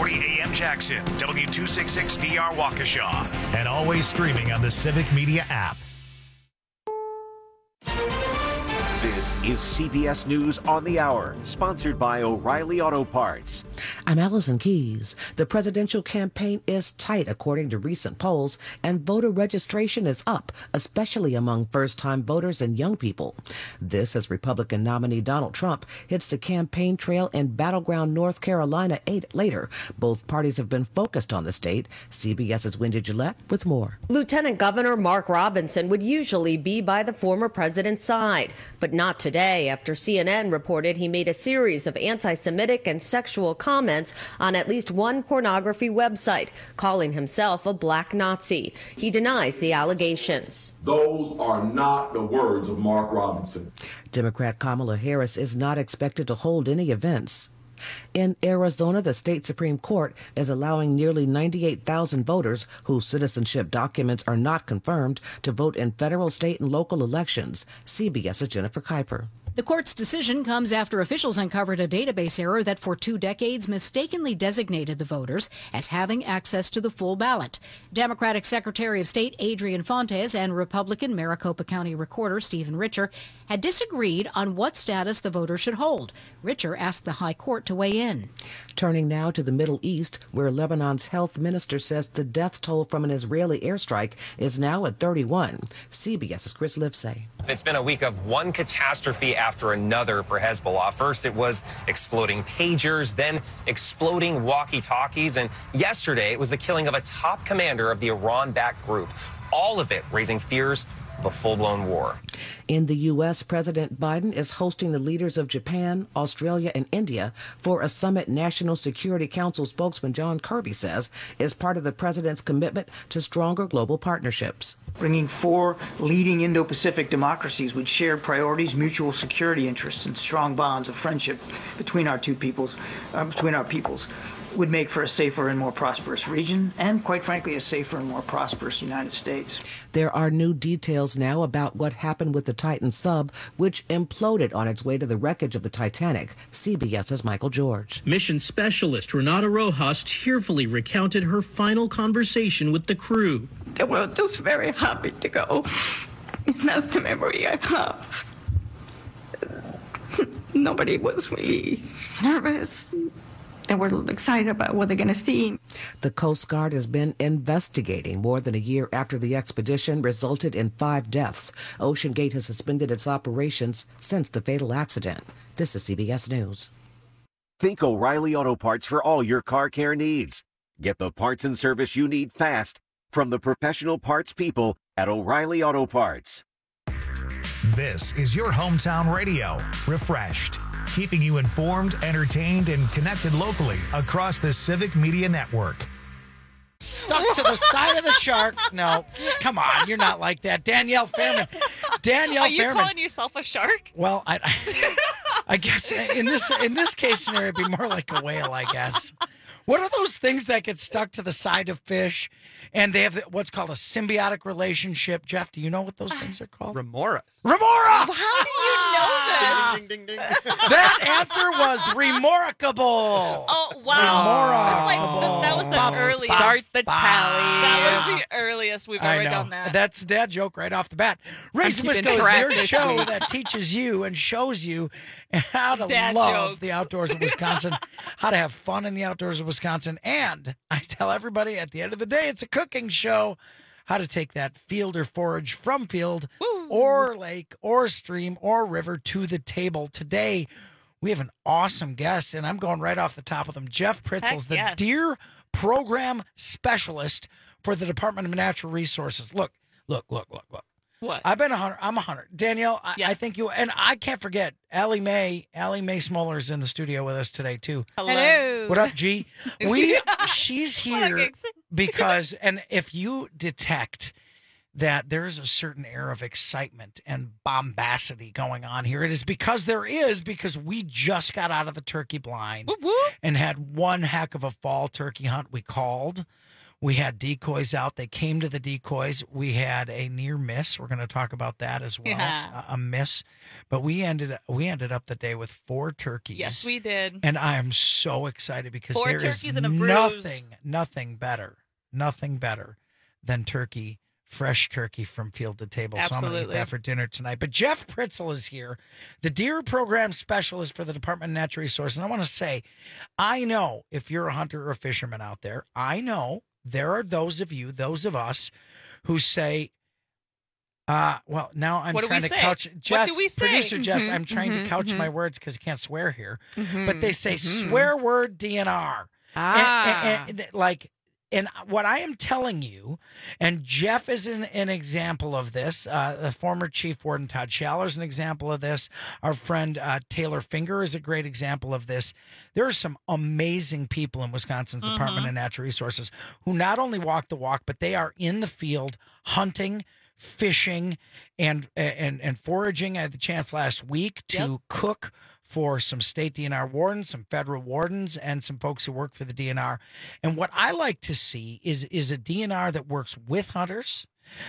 640 AM Jackson, W266DR Waukesha, and always streaming on the Civic Media app. This is CBS News on the Hour, sponsored by O'Reilly Auto Parts. I'm Allison Keys. The presidential campaign is tight according to recent polls, and voter registration is up, especially among first-time voters and young people. This as Republican nominee Donald Trump hits the campaign trail in battleground North Carolina later. Both parties have been focused on the state. CBS's Wendy Gillette with more. Lieutenant Governor Mark Robinson would usually be by the former president's side, but not today after CNN reported he made a series of anti-Semitic and sexual comments on at least one pornography website, calling himself a black Nazi. He denies the allegations. Those are not the words of Mark Robinson. Democrat Kamala Harris is not expected to hold any events. In Arizona, the state Supreme Court is allowing nearly 98,000 voters whose citizenship documents are not confirmed to vote in federal, state, and local elections. CBS's Jennifer Kuiper. The court's decision comes after officials uncovered a database error that for 2 decades mistakenly designated the voters as having access to the full ballot. Democratic Secretary of State Adrian Fontes and Republican Maricopa County Recorder Stephen Richer had disagreed on what status the voters should hold. Richer asked the High Court to weigh in. Turning now to the Middle East, where Lebanon's health minister says the death toll from an Israeli airstrike is now at 31. CBS's Chris Livesay. It's been a week of one catastrophe after another for Hezbollah. First, it was exploding pagers, then exploding walkie-talkies, and yesterday it was the killing of a top commander of the Iran-backed group. All of it raising fears of a full-blown war. In the U.S., President Biden is hosting the leaders of Japan, Australia, and India for a summit National Security Council spokesman John Kirby says is part of the president's commitment to stronger global partnerships. Bringing 4 leading Indo-Pacific democracies with shared priorities, mutual security interests, and strong bonds of friendship between our peoples would make for a safer and more prosperous region, and quite frankly, a safer and more prosperous United States. There are new details now about what happened with the Titan sub, which imploded on its way to the wreckage of the Titanic. CBS's Michael George. Mission specialist Renata Rojas tearfully recounted her final conversation with the crew. They were just very happy to go. That's the memory I have. Nobody was really nervous. They were excited about what they're going to see. The Coast Guard has been investigating more than a year after the expedition resulted in 5 deaths. OceanGate has suspended its operations since the fatal accident. This is CBS News. Think O'Reilly Auto Parts for all your car care needs. Get the parts and service you need fast from the professional parts people at O'Reilly Auto Parts. This is your hometown radio, refreshed, keeping you informed, entertained, and connected locally across the Civic Media Network. Stuck to the side of the shark. No, come on, you're not like that. Danielle Fairman. Are you calling yourself a shark? Well, I guess in this case scenario, it'd be more like a whale, I guess. What are those things that get stuck to the side of fish and they have what's called a symbiotic relationship? Jeff, do you know what those things are called? Remora. Remora! How do you know this? Ding, ding, ding, ding. That answer was remarkable. Oh, wow. Remarkable. That was the earliest. Start the tally. That was the earliest we've ever done that. That's a dad joke right off the bat. Race Wisco is your show that teaches you and shows you how to love the outdoors of Wisconsin, how to have fun in the outdoors of Wisconsin, and I tell everybody at the end of the day, it's a cooking show, how to take that field or forage from field or lake or stream or river to the table. Today, we have an awesome guest, and I'm going right off the top of them. Jeff Pritzels, the Deer Program Specialist for the Department of Natural Resources. Look. What? I've been a hunter. I'm a hunter. Danielle, I think you, and I can't forget, Allie Mae Smoller's in the studio with us today, too. Hello. What up, G? She's here because, and if you detect that there's a certain air of excitement and bombacity going on here, it is because we just got out of the turkey blind and had one heck of a fall turkey hunt we called. We had decoys out. They came to the decoys. We had a near miss. We're going to talk about that as well. Yeah. A miss, but we ended up the day with 4 turkeys. Yes, we did. And I am so excited because 4 there turkeys is and a bruise. nothing better than turkey. Fresh turkey from field to table. Absolutely. So I'm going to get that for dinner tonight. But Jeff Pritzel is here, the deer program specialist for the Department of Natural Resources. And I want to say, I know if you're a hunter or a fisherman out there, I know there are those of us who say, well, now I'm trying to couch. Jess, what do we say? Producer Jess, I'm trying to couch my words because you can't swear here. But they say swear word DNR. And what I am telling you, and Jeff is an example of this, the former Chief Warden Todd Schaller is an example of this. Our friend Taylor Finger is a great example of this. There are some amazing people in Wisconsin's Department of Natural Resources who not only walk the walk, but they are in the field hunting, fishing, and foraging. I had the chance last week to cook for some state DNR wardens, some federal wardens, and some folks who work for the DNR. And what I like to see is a DNR that works with hunters,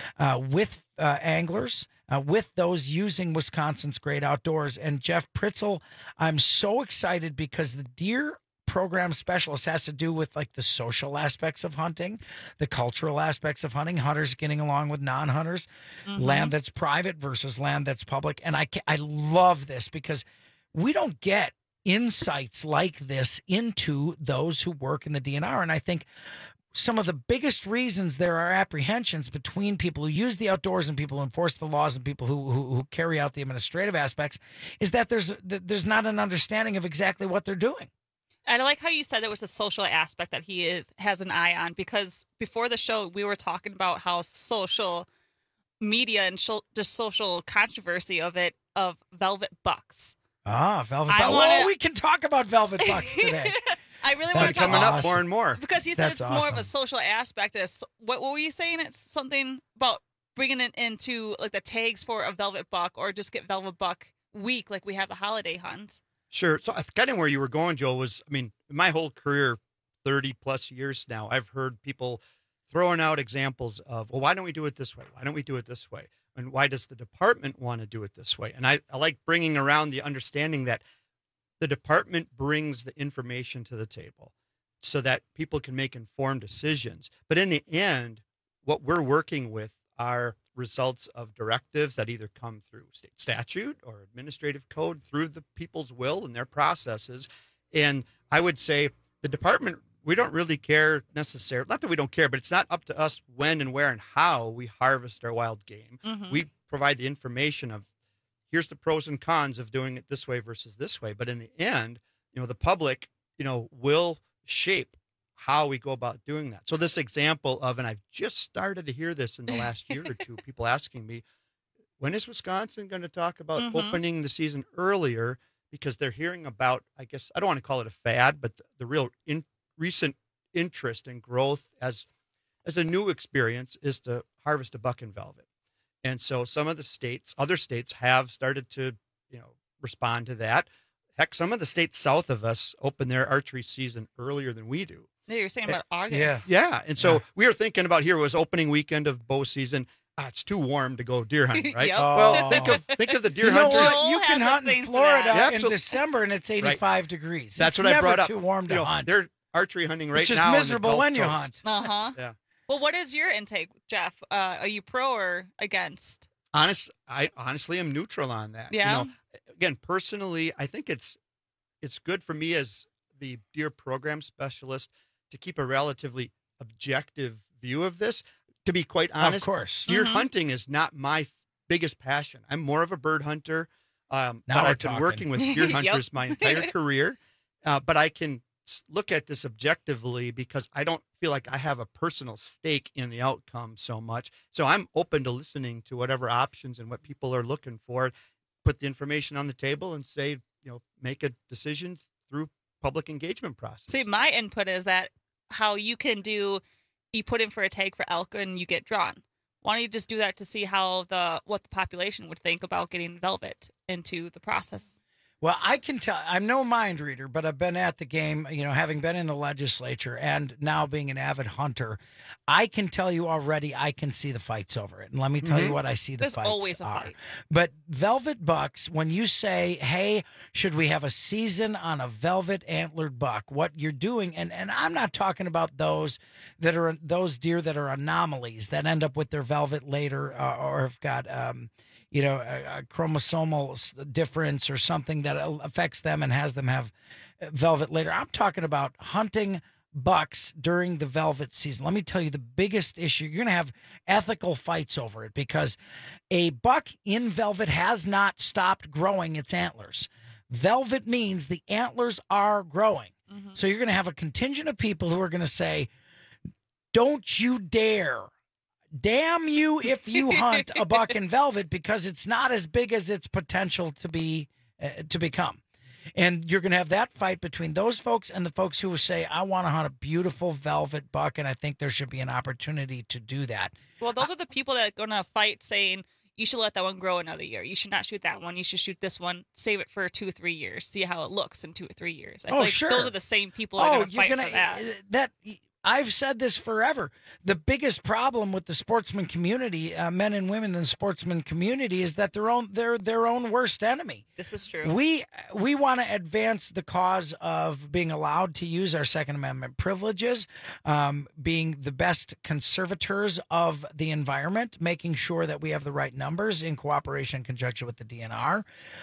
with anglers, with those using Wisconsin's great outdoors. And Jeff Pritzel, I'm so excited because the deer program specialist has to do with like the social aspects of hunting, the cultural aspects of hunting, hunters getting along with non-hunters, land that's private versus land that's public. And I love this because we don't get insights like this into those who work in the DNR. And I think some of the biggest reasons there are apprehensions between people who use the outdoors and people who enforce the laws and people who carry out the administrative aspects is that there's not an understanding of exactly what they're doing. And I like how you said there was a social aspect that he has an eye on, because before the show we were talking about how social media and just social controversy of velvet bucks. Velvet bucks. We can talk about velvet bucks today. I really want to talk coming up more and more because he said it's more of a social aspect. What were you saying? It's something about bringing it into like the tags for a velvet buck, or just get velvet buck week like we have the holiday hunts. Sure. So kind of where you were going, Joel, was, I mean, my whole career, 30 plus years now, I've heard people throwing out examples of, well, why don't we do it this way? Why don't we do it this way? And why does the department want to do it this way? And I like bringing around the understanding that the department brings the information to the table so that people can make informed decisions. But in the end, what we're working with are results of directives that either come through state statute or administrative code through the people's will and their processes. And I would say the department, we don't really care necessarily, not that we don't care, but it's not up to us when and where and how we harvest our wild game. We provide the information of here's the pros and cons of doing it this way versus this way. But in the end, the public, will shape how we go about doing that. So this example of, and I've just started to hear this in the last year or two, people asking me, when is Wisconsin going to talk about opening the season earlier? Because they're hearing about, I guess, I don't want to call it a fad, but the real recent interest and growth as a new experience is to harvest a buck in velvet. And so some of the other states have started to, respond to that. Heck, some of the states south of us open their archery season earlier than we do. Yeah, you're saying about August. Yeah. And so we were thinking about here, it was opening weekend of bow season. It's too warm to go deer hunting, right? Well, think of the deer hunters. You can hunt in Florida in December and it's 85 degrees. That's what I brought up. Too warm to hunt. They're archery hunting right now. Which is miserable when you hunt. Yeah. Well, what is your intake, Jeff? Are you pro or against? I honestly am neutral on that. Yeah. Again, personally, I think it's good for me as the deer program specialist to keep a relatively objective view of this. To be quite honest, of course, deer hunting is not my biggest passion. I'm more of a bird hunter. But I've been working with deer hunters my entire career. But I can look at this objectively because I don't feel like I have a personal stake in the outcome so much. So I'm open to listening to whatever options and what people are looking for, put the information on the table and say, make a decision through public engagement process. See, my input is that how you can do, you put in for a tag for elk and you get drawn. Why don't you just do that to see how what the population would think about getting velvet into the process? Well, I can tell, I'm no mind reader, but I've been at the game, having been in the legislature and now being an avid hunter, I can tell you already I can see the fights over it. And let me tell you what I see the fights are. There's always a fight. But velvet bucks, when you say, hey, should we have a season on a velvet antlered buck, what you're doing, and I'm not talking about those deer that are anomalies that end up with their velvet later or have got a chromosomal difference or something that affects them and has them have velvet later. I'm talking about hunting bucks during the velvet season. Let me tell you the biggest issue. You're going to have ethical fights over it because a buck in velvet has not stopped growing its antlers. Velvet means the antlers are growing. Mm-hmm. So you're going to have a contingent of people who are going to say, don't you dare. Damn you if you hunt a buck in velvet because it's not as big as its potential to become. And you're going to have that fight between those folks and the folks who will say, I want to hunt a beautiful velvet buck, and I think there should be an opportunity to do that. Well, those are the people that are going to fight saying, you should let that one grow another year. You should not shoot that one. You should shoot this one, save it for 2 or 3 years, see how it looks in 2 or 3 years. I feel like sure. Those are the same people that are going to fight for that. I've said this forever. The biggest problem with the sportsman community, men and women in the sportsman community, is that they're their own worst enemy. This is true. We want to advance the cause of being allowed to use our Second Amendment privileges, being the best conservators of the environment, making sure that we have the right numbers in cooperation, in conjunction with the DNR.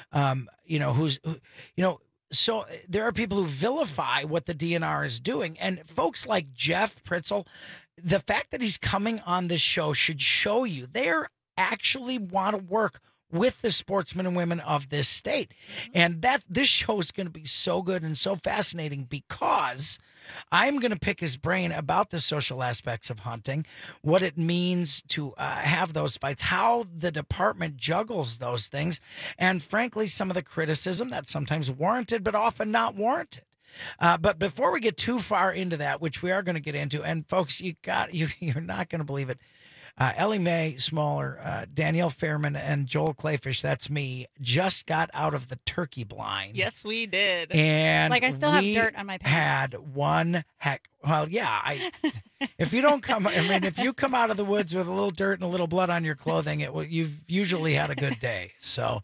So there are people who vilify what the DNR is doing. And folks like Jeff Pritzel, the fact that he's coming on this show should show you they actually want to work with the sportsmen and women of this state. And this show is going to be so good and so fascinating because I'm going to pick his brain about the social aspects of hunting, what it means to have those fights, how the department juggles those things, and frankly, some of the criticism that's sometimes warranted but often not warranted. But before we get too far into that, which we are going to get into, and folks, you're not going to believe it. Ellie Mae Smaller, Danielle Fairman, and Joel Clayfish, that's me, just got out of the turkey blind. Yes, we did. And I still have dirt on my pants. Had one heck. Well, yeah. If you come out of the woods with a little dirt and a little blood on your clothing, you've usually had a good day. So,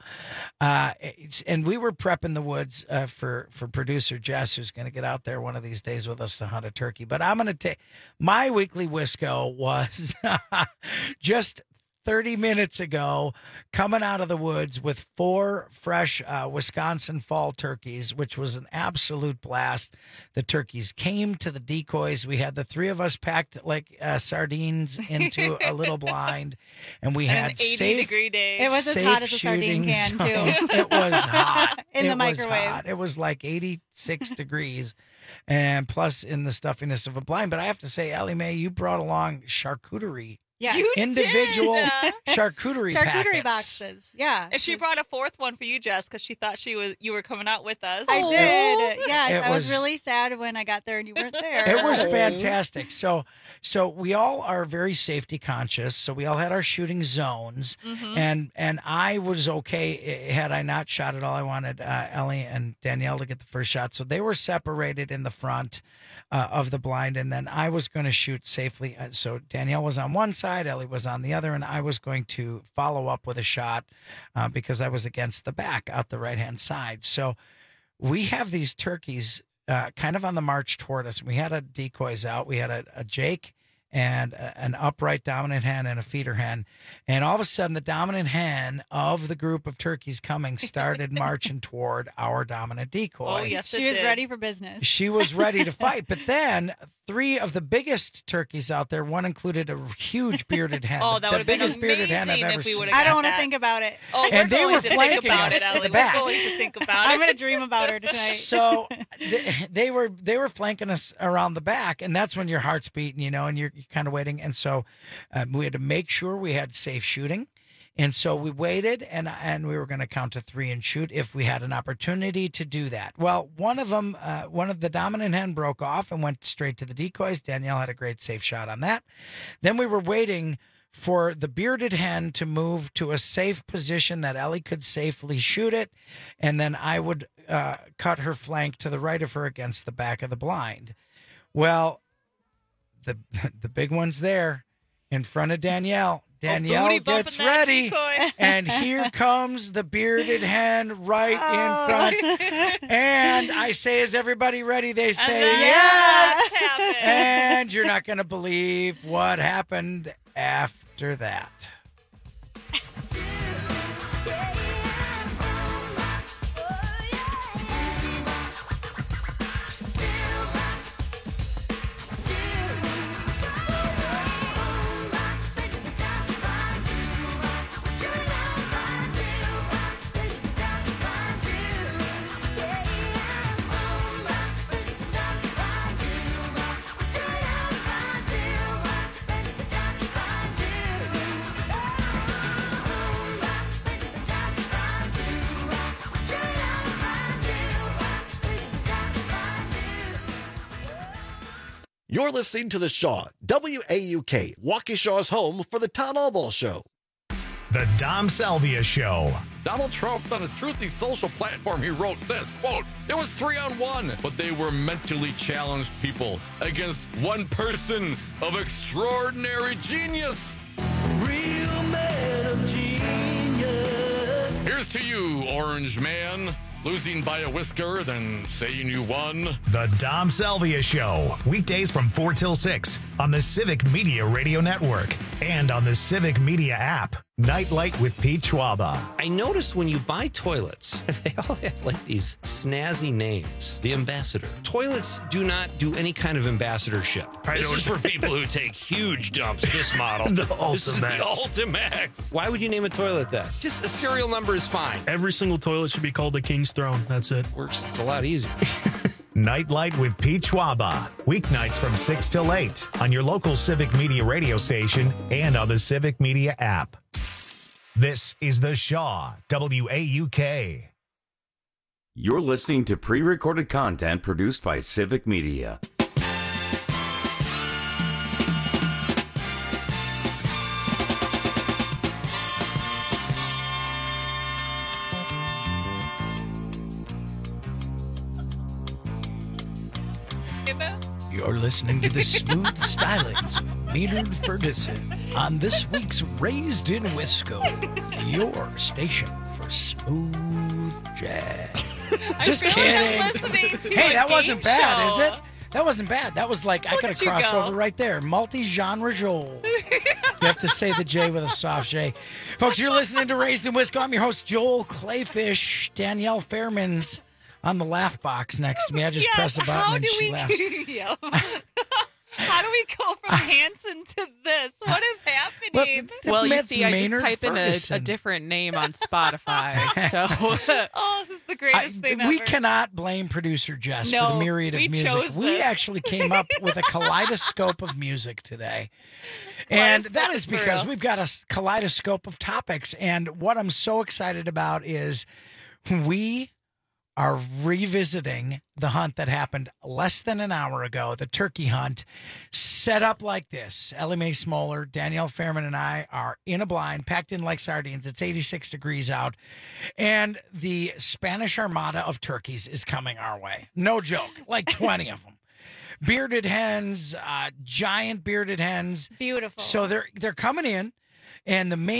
and we were prepping the woods for producer Jess, who's going to get out there one of these days with us to hunt a turkey. But I'm going to take my weekly Wisco was just 30 minutes ago, coming out of the woods with 4 fresh Wisconsin fall turkeys, which was an absolute blast. The turkeys came to the decoys. We had the 3 of us packed like sardines into a little blind, and we had an 80-degree day. It was as hot as a sardine can, too. It was hot. In the microwave. It was like 86 degrees, and plus in the stuffiness of a blind. But I have to say, Ellie Mae, you brought along charcuterie. Yeah, individual charcuterie boxes. Yeah, and she brought a 4th one for you, Jess, because she thought you were coming out with us. I did. Yes, I was really sad when I got there and you weren't there. It was fantastic. So we all are very safety conscious. So we all had our shooting zones, and I was okay had I not shot at all. I wanted Ellie and Danielle to get the first shot, so they were separated in the front of the blind, and then I was going to shoot safely. So Danielle was on one side, Ellie was on the other, and I was going to follow up with a shot because I was against the back out the right-hand side. So we have these turkeys kind of on the march toward us. We had a decoys out. We had a Jake and an upright dominant hen and a feeder hen. And all of a sudden, the dominant hen of the group of turkeys coming started marching toward our dominant decoy. Oh, yes, she was ready for business. She was ready to fight. But then 3 of the biggest turkeys out there, one included a huge bearded hen. Oh, that would have been biggest bearded hen I've ever seen. I don't want to think about it. Oh, and they were flanking us to the back. We're going to think about it. I'm going to dream about her tonight. So they were flanking us around the back, and that's when your heart's beating, and you're kind of waiting. And so we had to make sure we had safe shooting. And so we waited, and we were going to count to 3 and shoot if we had an opportunity to do that. Well, one of the dominant hen broke off and went straight to the decoys. Danielle had a great safe shot on that. Then we were waiting for the bearded hen to move to a safe position that Ellie could safely shoot it, and then I would cut her flank to the right of her against the back of the blind. Well, the big one's there in front of Danielle. Danielle gets ready, and here comes the bearded hen right in front. And I say, is everybody ready? They say yes. And you're not going to believe what happened after that. You're listening to The Shaw, WAUK, Waukesha's home for the Tom Albaugh Show. The Dom Salvia Show. Donald Trump, on his Truthy social platform, he wrote this, quote, "It was 3-on-1, but they were mentally challenged people against one person of extraordinary genius." Real man of genius. Here's to you, Orange Man. Losing by a whisker, then saying you won. The Dom Salvia Show. Weekdays from 4 till 6 on the Civic Media Radio Network and on the Civic Media app. Nightlight with Pete Schwaba. I noticed when you buy toilets, they all have like these snazzy names. The Ambassador. Toilets do not do any kind of ambassadorship. This is for people who take huge dumps. This model. The This is the Ultimax. Ultimax. Why would you name a toilet that? Just a serial number is fine. Every single toilet should be called the King's Throne. That's it. Works. It's a lot easier. Nightlight with Pete Schwaba. Weeknights from 6 till 8 on your local Civic Media radio station and on the Civic Media app. This is The Shaw, WAUK. You're listening to pre-recorded content produced by Civic Media. You're listening to the smooth stylings of Maynard Ferguson on this week's Raised in Wisco, your station for smooth jazz. Just kidding. Hey, that wasn't bad, is it? That wasn't bad. That was like, I could have crossed over right there. Multi-genre Joel. You have to say the J with a soft J. Folks, you're listening to Raised in Wisco. I'm your host, Joel Clayfish. Danielle Fairman's on the laugh box next to me. I just press a button and she laughs. How do we go from Hanson to this? What is happening? Well, you see, I just type in a different name on Spotify. So, oh, this is the greatest thing ever. We cannot blame producer Jess for the myriad of music. We actually came up with a kaleidoscope of music today. And that is because we've got a kaleidoscope of topics. And what I'm so excited about is we are revisiting the hunt that happened less than an hour ago, the turkey hunt, set up like this. Ellie Mae Smoller, Danielle Fairman, and I are in a blind, packed in like sardines. It's 86 degrees out, and the Spanish Armada of turkeys is coming our way. No joke, like 20 of them. Bearded hens, giant bearded hens. Beautiful. So they're coming in. And the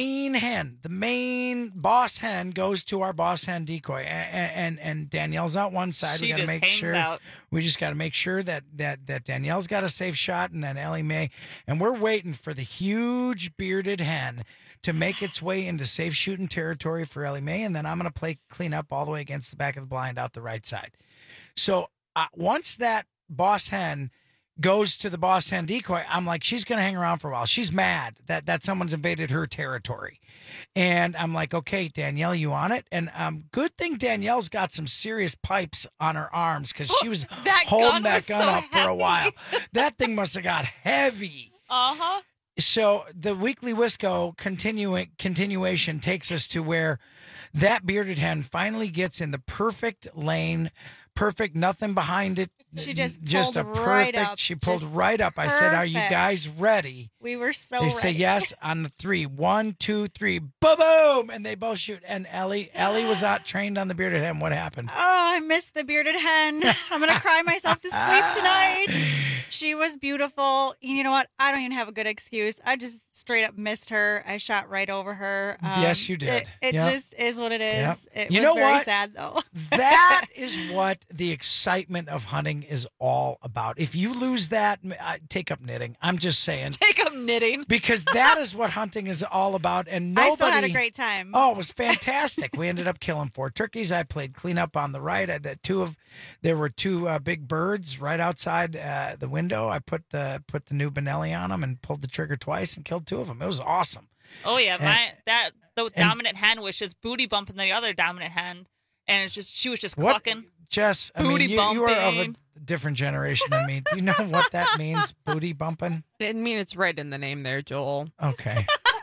main boss hen goes to our boss hen decoy, and Danielle's out one side. We got to make sure. We just got to make sure that Danielle's got a safe shot, and then Ellie Mae, and we're waiting for the huge bearded hen to make its way into safe shooting territory for Ellie Mae, and then I'm going to play clean up all the way against the back of the blind out the right side. So once that boss hen goes to the boss hen decoy, I'm like, she's going to hang around for a while. She's mad that someone's invaded her territory. And I'm like, okay, Danielle, you on it? And good thing Danielle's got some serious pipes on her arms because she was holding that gun up for a while. That thing must have got heavy. Uh-huh. So the Weekly Wisco continuation takes us to where that bearded hen finally gets in the perfect lane, perfect, nothing behind it. She just a pulled right up. She pulled Just right up. I said, "Are you perfect. guys ready?" We were so They ready. say yes on the 3. 1, 2, 3, boom, and they both shoot. And Ellie was not trained on the bearded hen. What happened? Oh, I missed the bearded hen. I'm going to cry myself to sleep tonight. She was beautiful. You know what? I don't even have a good excuse. I just straight up missed her. I shot right over her. Yes, you did. It Yep. just is what it is. Yep. It You was know very what? sad, though. That is what the excitement of hunting is all about. If you lose that, take up knitting. I'm just saying. Take up knitting. Because that is what hunting is all about. And nobody, I still had a great time. Oh, it was fantastic. We ended up killing 4 turkeys. I played cleanup on the right. There were 2 big birds right outside the window. I put the new Benelli on them and pulled the trigger twice and killed 2 of them. It was awesome. Oh yeah, the dominant hen was just booty bumping the other dominant hen, and she was just clucking. Jess, I booty mean, you are of a bumping. different generation than me. Do you know what that means? Booty bumping? I mean, it's right in the name there, Joel. Okay.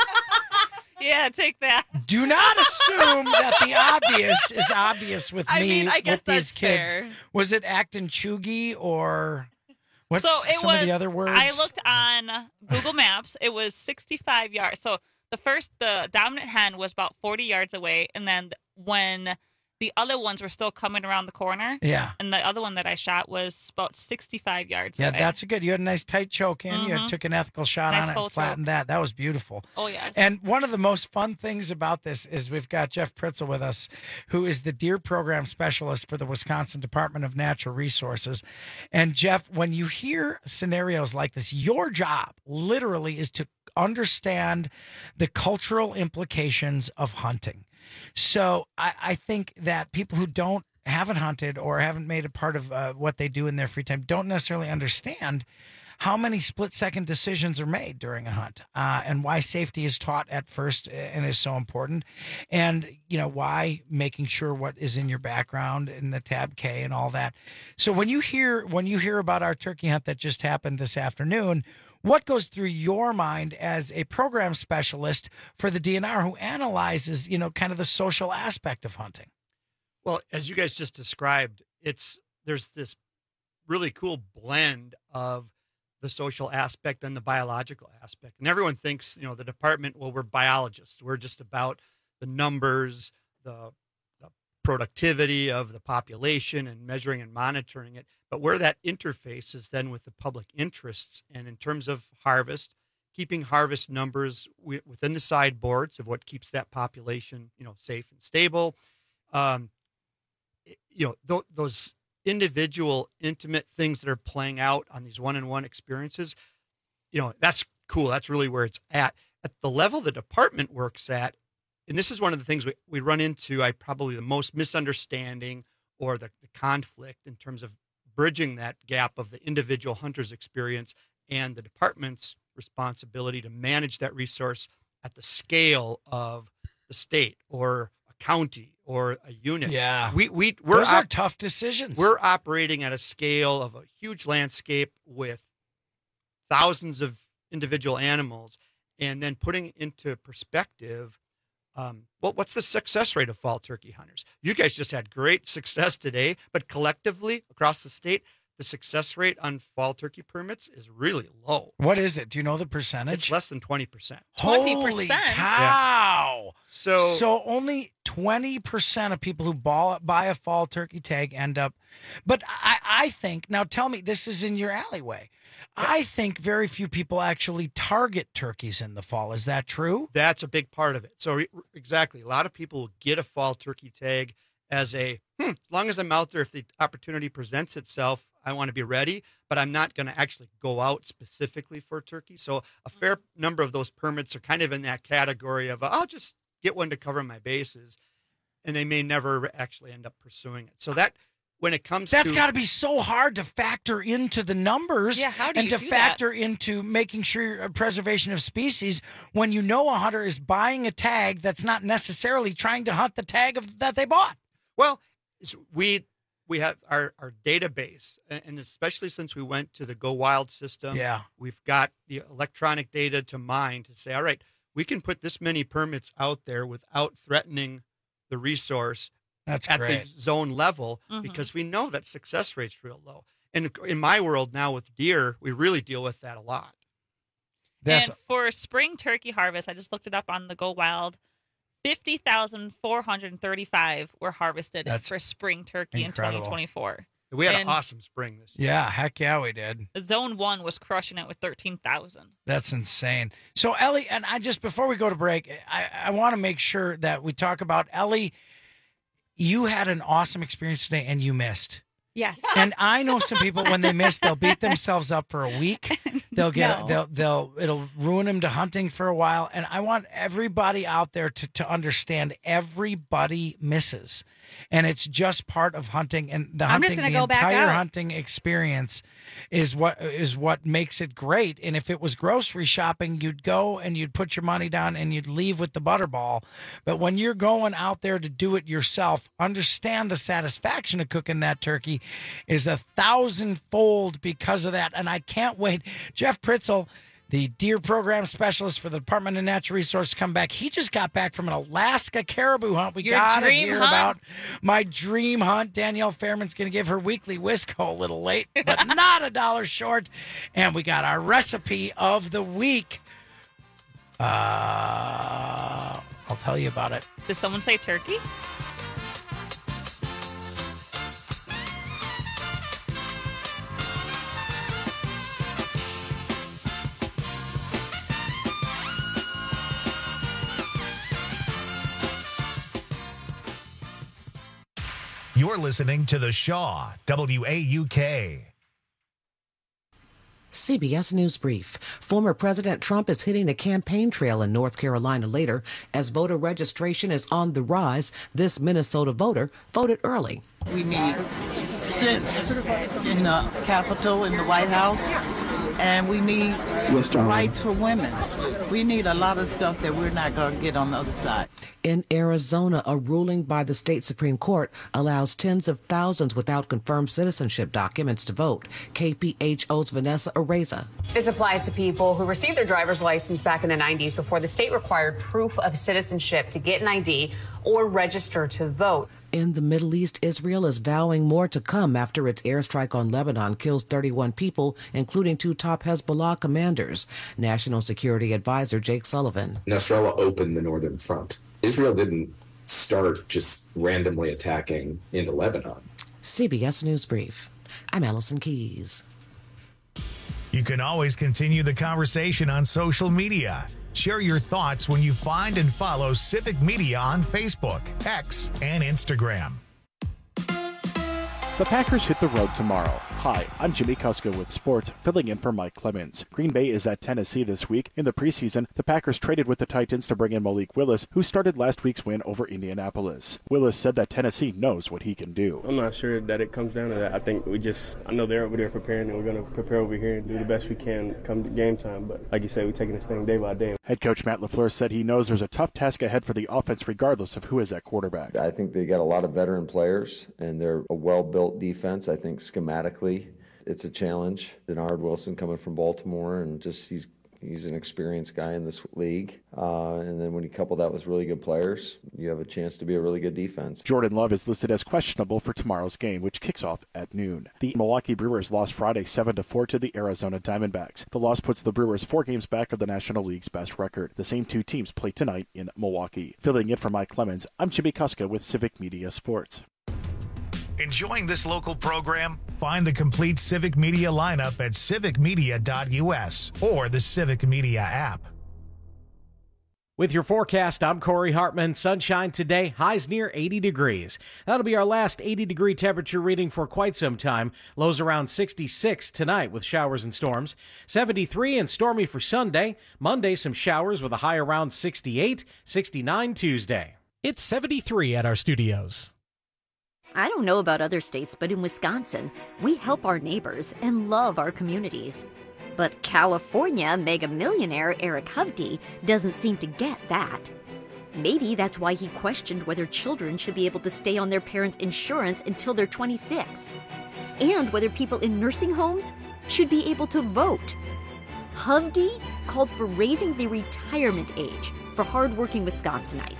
Yeah, take that. Do not assume that the obvious is obvious with me. I mean, I guess with these that's kids. fair. Was it acting chuggy or what's So it some was, of the other words? I looked on Google Maps. It was 65 yards. So the dominant hen was about 40 yards away, and then when the other ones were still coming around the corner. Yeah. And the other one that I shot was about 65 yards Yeah, away. that's a good. You had a nice tight choke in. You took an ethical shot Nice on it full and flattened that. That was beautiful. Oh, yes. And one of the most fun things about this is we've got Jeff Pritzel with us, who is the deer program specialist for the Wisconsin Department of Natural Resources. And Jeff, when you hear scenarios like this, your job literally is to understand the cultural implications of hunting. So I think that people who haven't hunted or haven't made it part of what they do in their free time don't necessarily understand how many split-second decisions are made during a hunt, and why safety is taught at first and is so important, and why making sure what is in your background and the tab K and all that. So when you hear about our turkey hunt that just happened this afternoon, what goes through your mind as a program specialist for the DNR who analyzes, kind of the social aspect of hunting? Well, as you guys just described, there's this really cool blend of the social aspect and the biological aspect. And everyone thinks, the department, well, we're biologists. We're just about the numbers, the productivity of the population and measuring and monitoring it. But where that interface is then with the public interests, and in terms of harvest, keeping harvest numbers within the sideboards of what keeps that population, safe and stable. Those individual, intimate things that are playing out on these one-on-one experiences, that's cool. That's really where it's at. At the level the department works at, and this is one of the things we run into, probably the most misunderstanding or the conflict in terms of bridging that gap of the individual hunter's experience and the department's responsibility to manage that resource at the scale of the state or a county or a unit. Yeah. Those are tough decisions. We're operating at a scale of a huge landscape with thousands of individual animals, and then putting into perspective, what's the success rate of fall turkey hunters? You guys just had great success today, but collectively across the state, the success rate on fall turkey permits is really low. What is it? Do you know the percentage? It's less than 20%. Holy cow! Yeah. So only 20% of people who buy a fall turkey tag end up. But I think, now tell me, this is in your alleyway. I think very few people actually target turkeys in the fall. Is that true? That's a big part of it. So exactly. A lot of people will get a fall turkey tag as as long as I'm out there, if the opportunity presents itself, I want to be ready, but I'm not going to actually go out specifically for turkey. So a fair number of those permits are kind of in that category of, I'll just get one to cover my bases, and they may never actually end up pursuing it. So that, when it comes That's got to be so hard to factor into the numbers, how do you and to do factor into making sure preservation of species when a hunter is buying a tag that's not necessarily trying to hunt the tag that they bought. Well, we have our database, and especially since we went to the Go Wild system, we've got the electronic data to mine to say, all right, we can put this many permits out there without threatening the resource That's at great. the zone level because we know that success rate's real low. And in my world now with deer, we really deal with that a lot. And for spring turkey harvest, I just looked it up on the Go Wild. 50,435 were harvested for spring turkey incredible. in 2024. We had an awesome spring this year. Yeah, heck yeah, we did. Zone 1 was crushing it with 13,000. That's insane. So, Ellie, and before we go to break, I want to make sure that we talk about, Ellie, you had an awesome experience today and you missed. Yes. And I know some people, when they miss, they'll beat themselves up for a week. They'll get it'll ruin them to hunting for a while. And I want everybody out there to understand everybody misses. And it's just part of hunting, and the entire hunting experience is what makes it great. And if it was grocery shopping, you'd go and you'd put your money down and you'd leave with the butterball. But when you're going out there to do it yourself, understand the satisfaction of cooking that turkey is 1,000-fold because of that. And I can't wait. Jeff Pritzel, the deer program specialist for the Department of Natural Resources, come back. He just got back from an Alaska caribou hunt. We got to hear about my dream hunt. Danielle Fairman's going to give her weekly Wisco a little late, but not $1 short. And we got our recipe of the week. I'll tell you about it. Did someone say turkey? You're listening to The Shaw, WAUK. CBS News Brief. Former President Trump is hitting the campaign trail in North Carolina later as voter registration is on the rise. This Minnesota voter voted early. We need sense in the Capitol, in the White House, and we need rights for women. We need a lot of stuff that we're not going to get on the other side. In Arizona, a ruling by the state Supreme Court allows tens of thousands without confirmed citizenship documents to vote. KPHO's Vanessa Areza. This applies to people who received their driver's license back in the 90s before the state required proof of citizenship to get an ID or register to vote. In the Middle East, Israel is vowing more to come after its airstrike on Lebanon kills 31 people, including 2 top Hezbollah commanders. National Security Advisor Jake Sullivan. Nasrallah opened the northern front. Israel didn't start just randomly attacking into Lebanon. CBS News Brief. I'm Allison Keyes. You can always continue the conversation on social media. Share your thoughts when you find and follow Civic Media on Facebook, X, and Instagram. The Packers hit the road tomorrow. Hi, I'm Jimmy Kuska with sports, filling in for Mike Clemens. Green Bay is at Tennessee this week. In the preseason, the Packers traded with the Titans to bring in Malik Willis, who started last week's win over Indianapolis. Willis said that Tennessee knows what he can do. I'm not sure that it comes down to that. I think I know they're over there preparing, and we're going to prepare over here and do the best we can come to game time. But like you say, we're taking this thing day by day. Head coach Matt LaFleur said he knows there's a tough task ahead for the offense regardless of who is at quarterback. I think they got a lot of veteran players, and they're a well-built defense. I think schematically it's a challenge. Denard Wilson coming from Baltimore, and just he's an experienced guy in this league. And then when you couple that with really good players, you have a chance to be a really good defense. Jordan Love is listed as questionable for tomorrow's game, which kicks off at noon. The Milwaukee Brewers lost Friday 7-4 to the Arizona Diamondbacks. The loss puts the Brewers 4 games back of the National League's best record. The same 2 teams play tonight in Milwaukee. Filling in for Mike Clemens, I'm Jimmy Kuska with Civic Media Sports. Enjoying this local program? Find the complete Civic Media lineup at civicmedia.us or the Civic Media app. With your forecast, I'm Corey Hartman. Sunshine today, highs near 80 degrees. That'll be our last 80-degree temperature reading for quite some time. Lows around 66 tonight with showers and storms. 73 and stormy for Sunday. Monday, some showers with a high around 68. 69 Tuesday. It's 73 at our studios. I don't know about other states, but in Wisconsin, we help our neighbors and love our communities. But California mega millionaire Eric Hovde doesn't seem to get that. Maybe that's why he questioned whether children should be able to stay on their parents' insurance until they're 26, and whether people in nursing homes should be able to vote. Hovde called for raising the retirement age for hardworking Wisconsinites.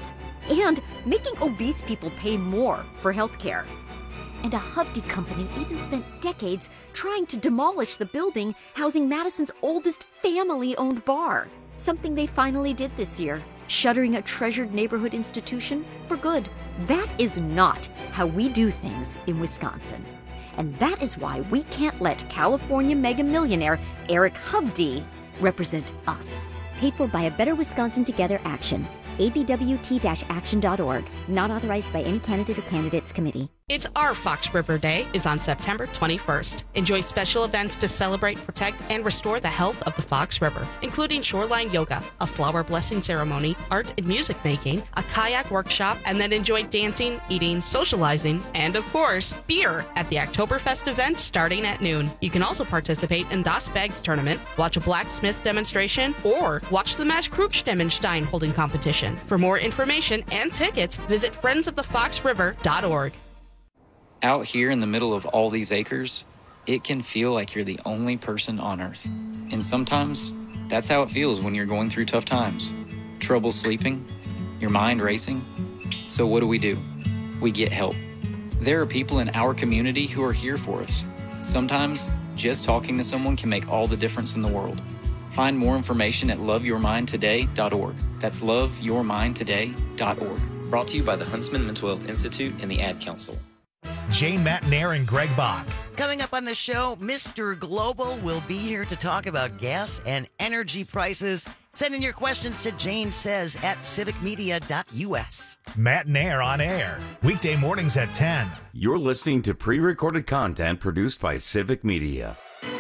and making obese people pay more for health care. And a Hovde company even spent decades trying to demolish the building housing Madison's oldest family-owned bar. Something they finally did this year, shuttering a treasured neighborhood institution for good. That is not how we do things in Wisconsin. And that is why we can't let California mega millionaire Eric Hovde represent us. Paid for by a Better Wisconsin Together Action. abwt-action.org. Not authorized by any candidate or candidates committee. It's our Fox River Day is on September 21st. Enjoy special events to celebrate, protect, and restore the health of the Fox River, including shoreline yoga, a flower blessing ceremony, art and music making, a kayak workshop, and then enjoy dancing, eating, socializing, and of course, beer at the Oktoberfest event starting at noon. You can also participate in Das Bags tournament, watch a blacksmith demonstration, or watch the Mash Krugstemenstein holding competition. For more information and tickets, visit friendsofthefoxriver.org. Out here in the middle of all these acres, it can feel like you're the only person on Earth. And sometimes, that's how it feels when you're going through tough times. Trouble sleeping, your mind racing. So what do? We get help. There are people in our community who are here for us. Sometimes, just talking to someone can make all the difference in the world. Find more information at loveyourmindtoday.org. That's loveyourmindtoday.org. Brought to you by the Huntsman Mental Health Institute and the Ad Council. Jane Matnair and Greg Bach. Coming up on the show, Mr. Global will be here to talk about gas and energy prices. Send in your questions to Jane Says at civicmedia.us. Matnair on air, weekday mornings at 10. You're listening to pre-recorded content produced by Civic Media.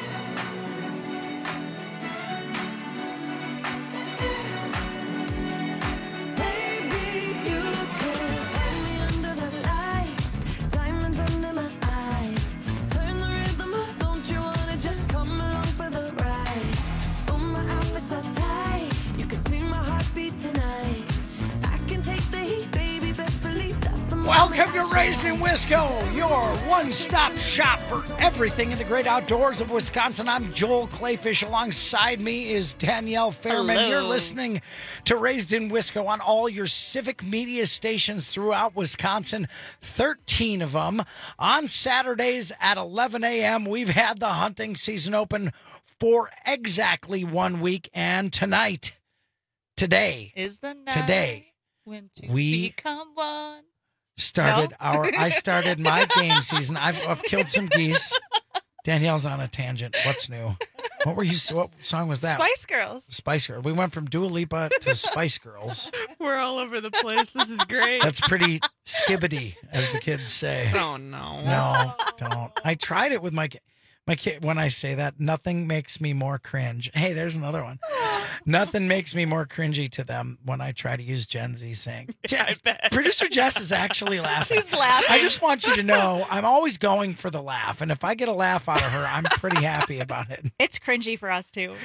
Welcome to Raised in Wisco, your one-stop shop for everything in the great outdoors of Wisconsin. I'm Joel Clayfish. Alongside me is Danielle Fairman. Hello. You're listening to Raised in Wisco on all your Civic Media stations throughout Wisconsin, 13 of them. On Saturdays at 11 a.m., we've had the hunting season open for exactly 1 week. And today is the night today, when we become one. I started my game season. I've killed some geese. Danielle's on a tangent. What's new? What song was that? Spice Girls. Spice Girls. We went from Dua Lipa to Spice Girls. We're all over the place. This is great. That's pretty skibbity, as the kids say. Oh, no. No, don't. I tried it with my kid. When I say that, nothing makes me more cringe. Hey, there's another one. Nothing makes me more cringy to them when I try to use Gen Z saying. I bet. Producer Jess is actually laughing. She's laughing. I just want you to know I'm always going for the laugh. And if I get a laugh out of her, I'm pretty happy about it. It's cringy for us, too.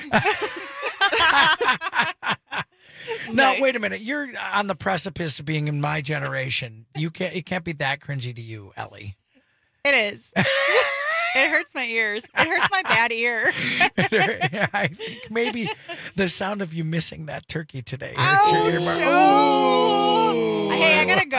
No, wait a minute. You're on the precipice of being in my generation. It can't be that cringy to you, Ellie. It is. It hurts my ears. It hurts my bad ear. I think maybe the sound of you missing that turkey today hurts Oh, your ear. shoot. Hey, I gotta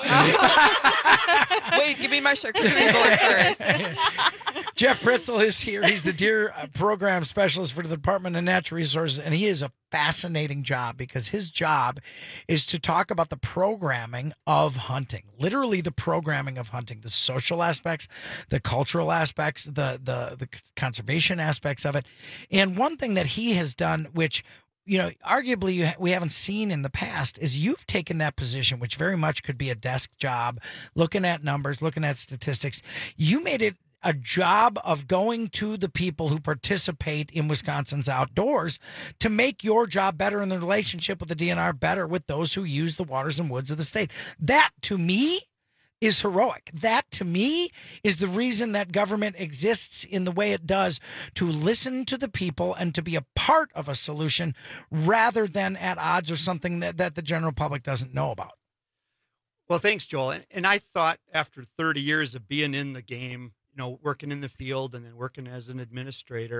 go. Wait, give me my charcuterie board first. Jeff Pritzel is here. He's the deer program specialist for the Department of Natural Resources, and he is a fascinating job because his job is to talk about the programming of hunting, literally the programming of hunting, the social aspects, the cultural aspects, the conservation aspects of it. And one thing that he has done, which arguably we haven't seen in the past, is you've taken that position, which very much could be a desk job, looking at numbers, looking at statistics. You made it a job of going to the people who participate in Wisconsin's outdoors to make your job better and the relationship with the DNR better with those who use the waters and woods of the state. That, to me, is heroic. That, to me, is the reason that government exists in the way it does, to listen to the people and to be a part of a solution rather than at odds or something that the general public doesn't know about. Well, thanks, Joel. And I thought after 30 years of being in the game, working in the field and then working as an administrator,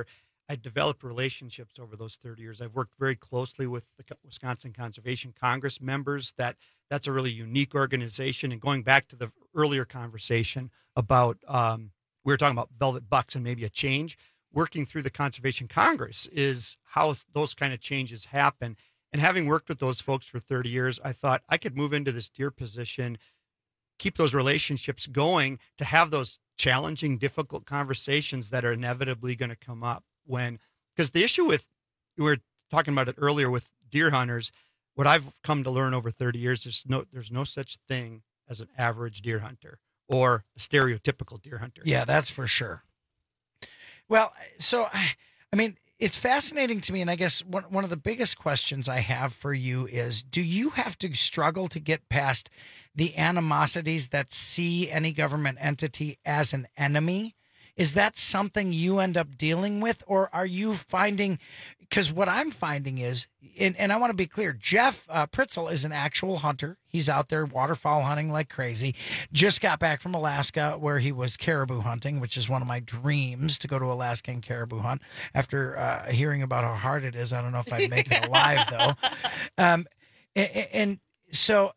I developed relationships over those 30 years. I've worked very closely with the Wisconsin Conservation Congress members. That's a really unique organization. And going back to the earlier conversation about, we were talking about velvet bucks and maybe a change. Working through the Conservation Congress is how those kind of changes happen. And having worked with those folks for 30 years, I thought I could move into this deer position, keep those relationships going to have those challenging, difficult conversations that are inevitably going to come up because the issue with, we were talking about it earlier with deer hunters, what I've come to learn over 30 years is there's no such thing as an average deer hunter or a stereotypical deer hunter. Yeah, that's for sure. Well, so, I mean, it's fascinating to me, and I guess one of the biggest questions I have for you is, do you have to struggle to get past the animosities that see any government entity as an enemy? Is that something you end up dealing with, or are you finding, because what I'm finding is, and I want to be clear, Jeff Pritzel is an actual hunter. He's out there waterfowl hunting like crazy. Just got back from Alaska where he was caribou hunting, which is one of my dreams, to go to Alaska and caribou hunt. After hearing about how hard it is, I don't know if I'd make it alive, though. And so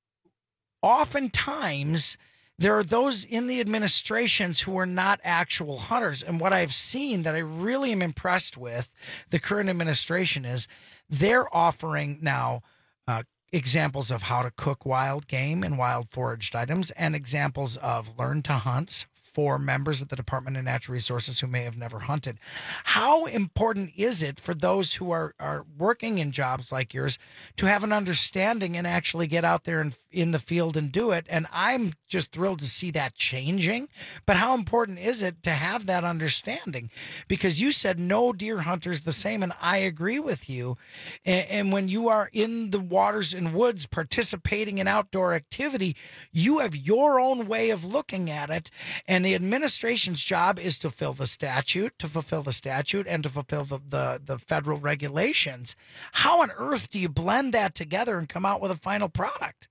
oftentimes there are those in the administrations who are not actual hunters. And what I've seen that I really am impressed with the current administration is they're offering now examples of how to cook wild game and wild foraged items, and examples of learn to hunts for members of the Department of Natural Resources who may have never hunted. How important is it for those who are working in jobs like yours to have an understanding and actually get out there and in the field and do it? And I'm just thrilled to see that changing. But how important is it to have that understanding? Because you said no deer hunter's the same, and I agree with you. And when you are in the waters and woods participating in outdoor activity, you have your own way of looking at it. And the administration's job is to fulfill the statute, and to fulfill the federal regulations. How on earth do you blend that together and come out with a final product?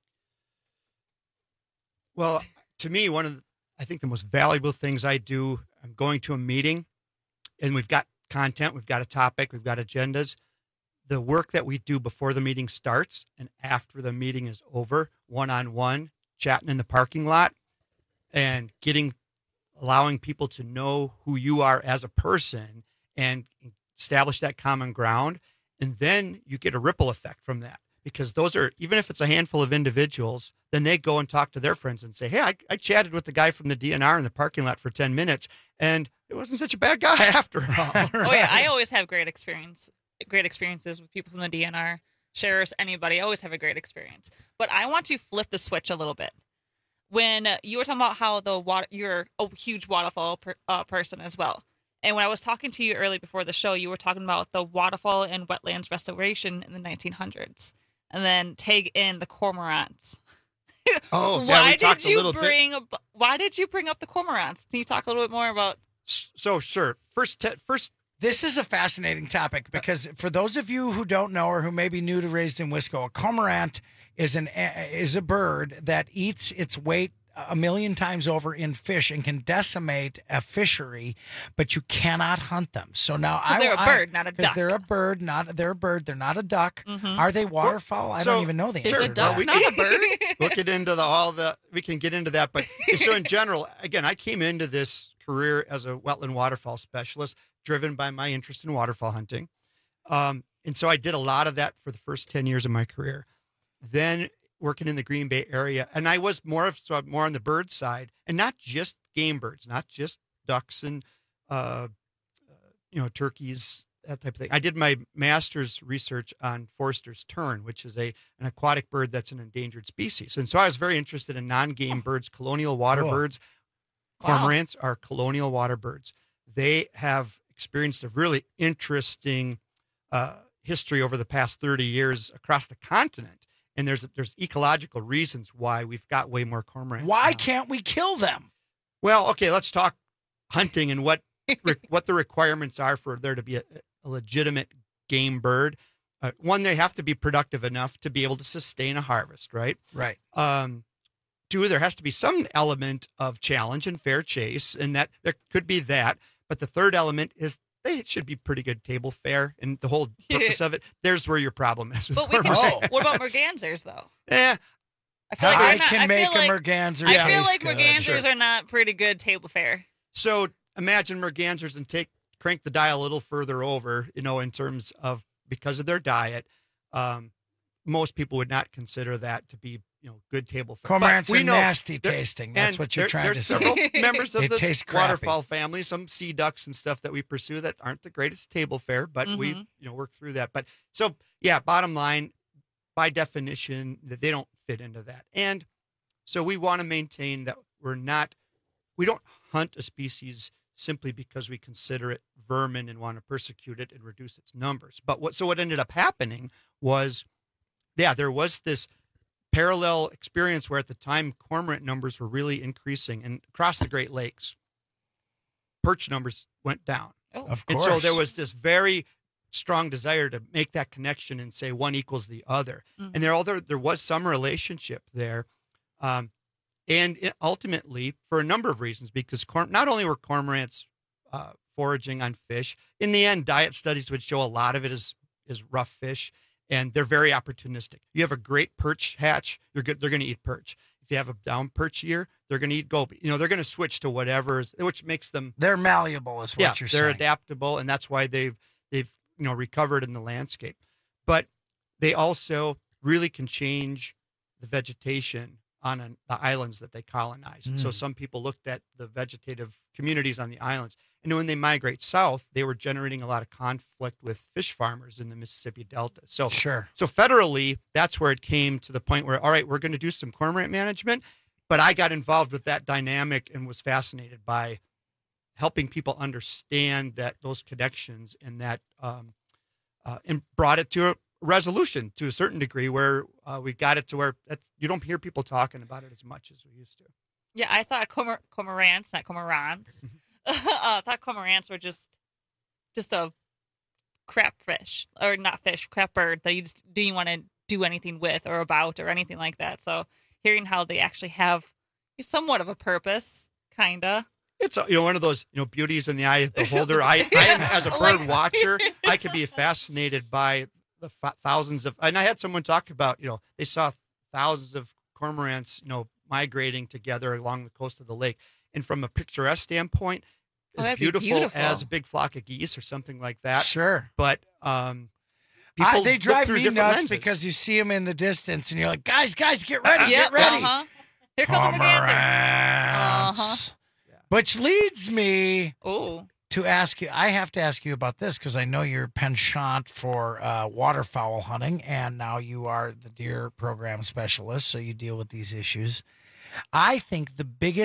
Well, to me, I think the most valuable things I do, I'm going to a meeting and we've got content, we've got a topic, we've got agendas. The work that we do before the meeting starts and after the meeting is over, one-on-one, chatting in the parking lot and allowing people to know who you are as a person and establish that common ground. And then you get a ripple effect from that, because those are, even if it's a handful of individuals, then they go and talk to their friends and say, hey, I chatted with the guy from the DNR in the parking lot for 10 minutes and it wasn't such a bad guy after all. Right? Oh yeah. I always have great experiences with people from the DNR, sheriffs, anybody. I always have a great experience, but I want to flip the switch a little bit. When you were talking about how you're a huge waterfowl person as well. And when I was talking to you early before the show, you were talking about the waterfowl and wetlands restoration in the 1900s, and then tag in the cormorants. Oh, yeah, why did you bring up the cormorants? Can you talk a little bit more about? So sure. First, this is a fascinating topic, because for those of you who don't know or who may be new to Raised in Wisco, a cormorant is a bird that eats its weight 1 million times over in fish and can decimate a fishery, but you cannot hunt them. So now they're a bird, not a duck. They're a bird, they're not a duck. Mm-hmm. Are they waterfowl? I don't even know the answer. It's a duck, not a bird. We'll get into we can get into that, but so in general, again, I came into this career as a wetland waterfowl specialist, driven by my interest in waterfowl hunting. And so I did a lot of that for the first 10 years of my career. Then working in the Green Bay area, and I was more on the bird side, and not just game birds, not just ducks and turkeys, that type of thing. I did my master's research on Forster's tern, which is an aquatic bird that's an endangered species, and so I was very interested in non-game birds, colonial water birds. Cormorants are colonial water birds. They have experienced a really interesting history over the past 30 years across the continent. And there's ecological reasons why we've got way more cormorants. Why can't we kill them? Well, okay, let's talk hunting and what the requirements are for there to be a legitimate game bird. One, they have to be productive enough to be able to sustain a harvest, right? Right. Two, there has to be some element of challenge and fair chase, and that there could be that. But the third element is they should be pretty good table fare, and the whole purpose of it. There's where your problem is. With But what about mergansers though? Yeah. I can make a merganser. I feel like mergansers are not pretty good table fare. So imagine mergansers and crank the dial a little further over, in terms of, because of their diet. Most people would not consider that to be, good table fare. Cormorants are nasty tasting. That's what you're trying to say. There's several members of the waterfowl crappy. family, some sea ducks and stuff that we pursue that aren't the greatest table fare, but we, work through that. But so, yeah, bottom line, by definition, that they don't fit into that. And so we want to maintain that we don't hunt a species simply because we consider it vermin and want to persecute it and reduce its numbers. But what ended up happening was, there was this parallel experience where at the time cormorant numbers were really increasing, and across the Great Lakes, perch numbers went down. Of And course. so there was this very strong desire to make that connection and say one equals the other. And there was some relationship there. And ultimately, for a number of reasons, because not only were cormorants foraging on fish, in the end, diet studies would show a lot of it is rough fish, and they're very opportunistic. You have a great perch hatch, they're going to eat perch. If you have a down perch year, they're going to eat goby. They're going to switch to whatever, which makes them... They're malleable, is what you're saying. They're adaptable, and that's why they've recovered in the landscape. But they also really can change the vegetation on the islands that they colonize. And so some people looked at the vegetative communities on the islands. And when they migrate south, they were generating a lot of conflict with fish farmers in the Mississippi Delta. So federally, that's where it came to the point where, all right, we're going to do some cormorant management. But I got involved with that dynamic and was fascinated by helping people understand those connections, and that and brought it to a resolution to a certain degree where we got it to where you don't hear people talking about it as much as we used to. Yeah, I thought cormorants, not cormorants. I thought cormorants were just a crap fish, or not fish, crap bird that you just didn't want to do anything with or about or anything like that. So hearing how they actually have somewhat of a purpose, kinda. It's one of those beauties in the eye of the beholder. I am, as a bird watcher, I could be fascinated by the thousands of, and I had someone talk about they saw thousands of cormorants migrating together along the coast of the lake, and from a picturesque standpoint, as beautiful as a big flock of geese or something like that. Sure, but they drive me nuts lenses. Because you see them in the distance, and you're like, guys, get ready, get ready. Here comes the merganser. Which leads me to ask you, I have to ask you about this because I know you're penchant for waterfowl hunting, and now you are the deer program specialist, so you deal with these issues. I think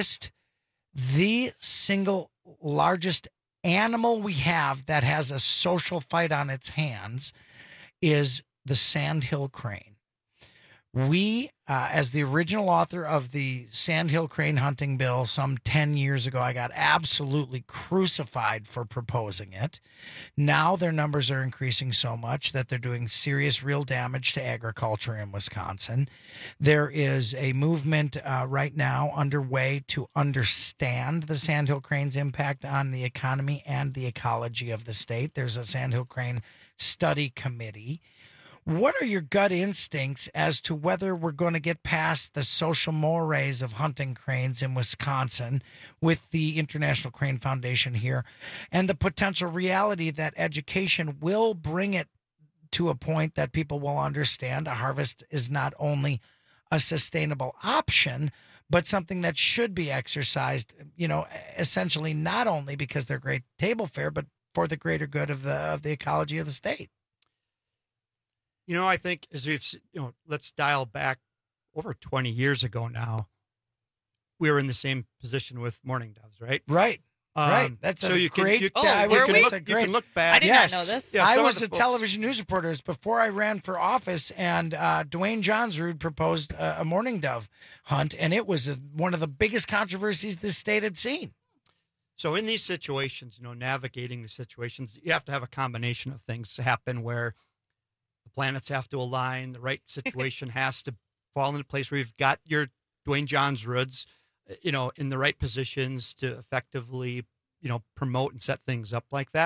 the single largest animal we have that has a social fight on its hands is the sandhill crane. We, as the original author of the Sandhill Crane Hunting Bill some 10 years ago, I got absolutely crucified for proposing it. Now their numbers are increasing so much that they're doing serious, real damage to agriculture in Wisconsin. There is a movement right now underway to understand the sandhill crane's impact on the economy and the ecology of the state. There's a Sandhill Crane Study Committee. What are your gut instincts as to whether we're going to get past the social mores of hunting cranes in Wisconsin with the International Crane Foundation here, and the potential reality that education will bring it to a point that people will understand a harvest is not only a sustainable option, but something that should be exercised, essentially not only because they're great table fare, but for the greater good of the ecology of the state? I think as we've, let's dial back over 20 years ago now, we were in the same position with mourning doves, right? Right. Right. That's so a you great. Can, you can look back. I did not know this. Yeah, I was a television news reporter before I ran for office, and Dwayne Johnsrud proposed a mourning dove hunt, and it was one of the biggest controversies this state had seen. So in these situations, navigating the situations, you have to have a combination of things to happen where the planets have to align, the right situation has to fall into place where you've got your Dwayne Johnsruds, in the right positions to effectively, promote and set things up like that.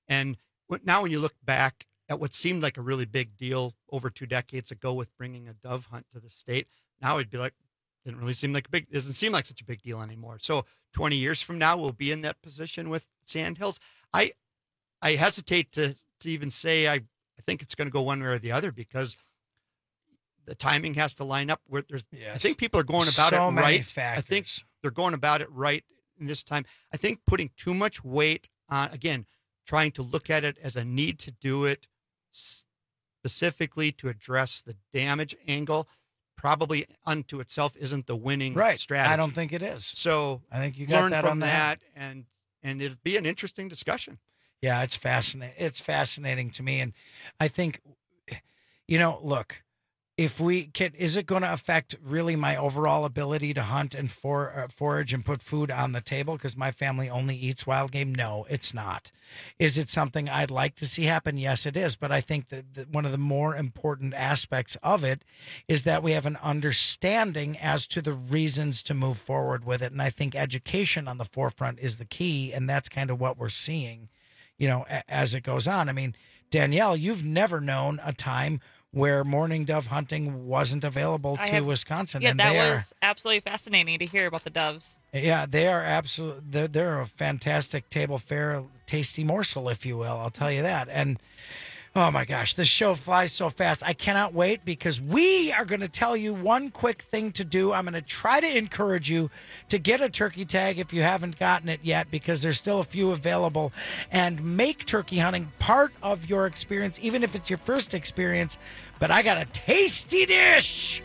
And now when you look back at what seemed like a really big deal over 2 decades ago with bringing a dove hunt to the state, now it'd be like, doesn't seem like such a big deal anymore. So 20 years from now, we'll be in that position with Sandhills. I hesitate to even say I think it's going to go one way or the other, because the timing has to line up. I think people are going about it right. I think they're going about it right in this time. I think putting too much weight on, again, trying to look at it as a need to do it specifically to address the damage angle, probably unto itself isn't the winning strategy. I don't think it is. So I think you got learn that from on that, and it'd be an interesting discussion. Yeah, it's fascinating. It's fascinating to me, and I think, look, if we can, is it going to affect really my overall ability to hunt and forage and put food on the table because my family only eats wild game? No, it's not. Is it something I'd like to see happen? Yes, it is. But I think that one of the more important aspects of it is that we have an understanding as to the reasons to move forward with it. And I think education on the forefront is the key. And that's kind of what we're seeing, as it goes on. I mean, Danielle, you've never known a time where mourning dove hunting wasn't available to Wisconsin. Yeah, and that was absolutely fascinating to hear about the doves. Yeah, they are absolutely, they're a fantastic table fare, tasty morsel, if you will. I'll tell you that. And oh my gosh, this show flies so fast. I cannot wait, because we are going to tell you one quick thing to do. I'm going to try to encourage you to get a turkey tag if you haven't gotten it yet, because there's still a few available, and make turkey hunting part of your experience, even if it's your first experience. But I got a tasty dish.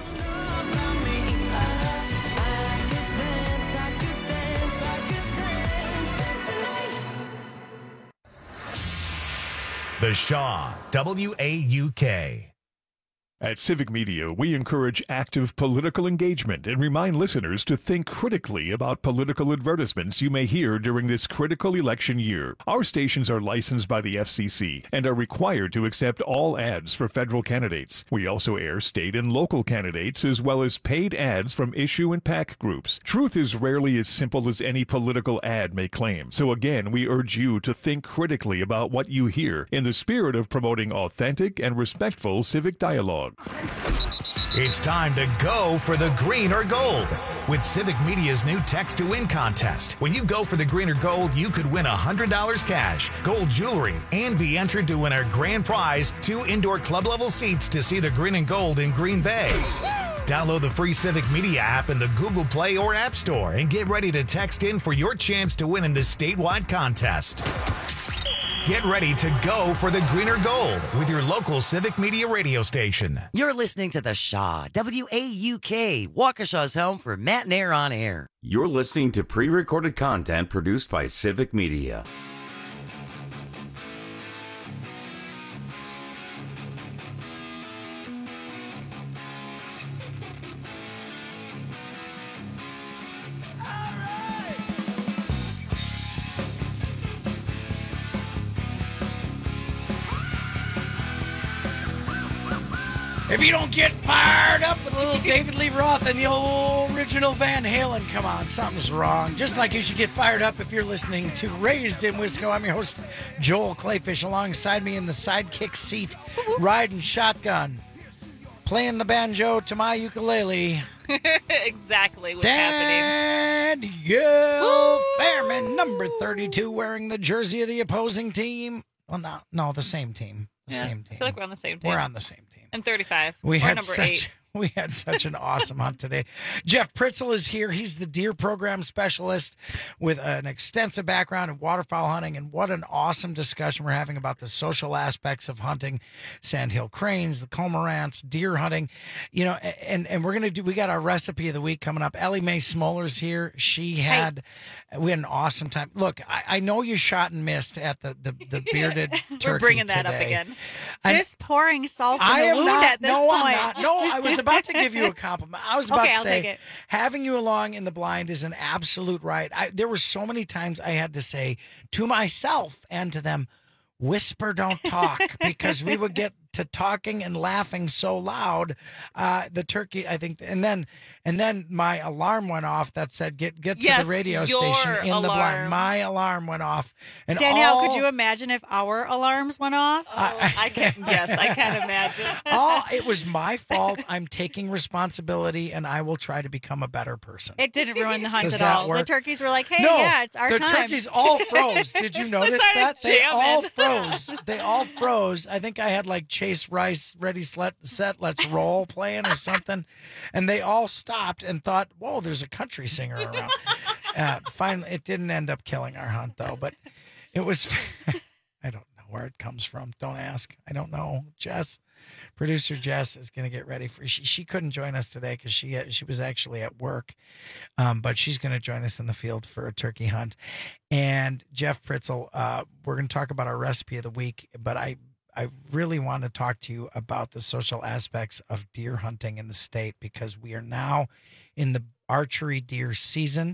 The Shaw, WAUK. At Civic Media, we encourage active political engagement and remind listeners to think critically about political advertisements you may hear during this critical election year. Our stations are licensed by the FCC and are required to accept all ads for federal candidates. We also air state and local candidates, as well as paid ads from issue and PAC groups. Truth is rarely as simple as any political ad may claim. So again, we urge you to think critically about what you hear in the spirit of promoting authentic and respectful civic dialogue. It's time to go for the green or gold with Civic Media's new Text to Win contest. When you go for the green or gold, you could win $100 cash, gold jewelry, and be entered to win our grand prize, 2 indoor club level seats to see the green and gold in Green Bay. Download the free Civic Media app in the Google Play or App Store and get ready to text in for your chance to win in this statewide contest. Get ready to go for the green or gold with your local Civic Media radio station. You're listening to The Shaw, WAUK, Waukesha's home for Matt and Air on Air. You're listening to pre-recorded content produced by Civic Media. If you don't get fired up with a little David Lee Roth and the old original Van Halen, come on, something's wrong. Just like you should get fired up if you're listening to Raised in Wisco. I'm your host, Joel Clayfish. Alongside me in the sidekick seat, riding shotgun, playing the banjo to my ukulele. Exactly what's happening. Danielle Fairman, number 32, wearing the jersey of the opposing team. Well, no, the same team. Same team. I feel like we're on the same team. We're on the same team. And 35. We or had number such 8. We had such an awesome hunt today. Jeff Pritzel is here. He's the deer program specialist with an extensive background in waterfowl hunting. And what an awesome discussion we're having about the social aspects of hunting sandhill cranes, the cormorants, deer hunting. You know, and we're going to we got our recipe of the week coming up. Ellie Mae Smoller's here. We had an awesome time. Look, I know you shot and missed at the bearded turkey. We're bringing that today. up again. Just pouring salt in the wound at this point. I'm not. No, I was about to give you a compliment. I was about to I'll say, take it. having you along in the blind is an absolute right. There were so many times I had to say to myself and to them, whisper, don't talk, because we would get to talking and laughing so loud, the turkey, I think, and then my alarm went off that said, get to the radio station in the blind. My alarm went off. And Danielle, could you imagine if our alarms went off? I can't imagine. It was my fault. I'm taking responsibility, and I will try to become a better person. It didn't ruin the hunt Does at that all. work? The turkeys were like, hey, No, yeah, it's our the time. turkeys all froze. Did you notice that? They all froze. They all froze. I think I had like Chase Rice, Ready, Set, Let's Roll playing or something. And they all stopped and thought, whoa, there's a country singer around. Finally, it didn't end up killing our hunt, though. But it was, I don't know where it comes from. Don't ask. I don't know. Producer Jess is going to get ready for. She couldn't join us today because she was actually at work, but she's going to join us in the field for a turkey hunt. And Jeff Pritzel, we're going to talk about our recipe of the week, but I really want to talk to you about the social aspects of deer hunting in the state because we are now in the archery deer season.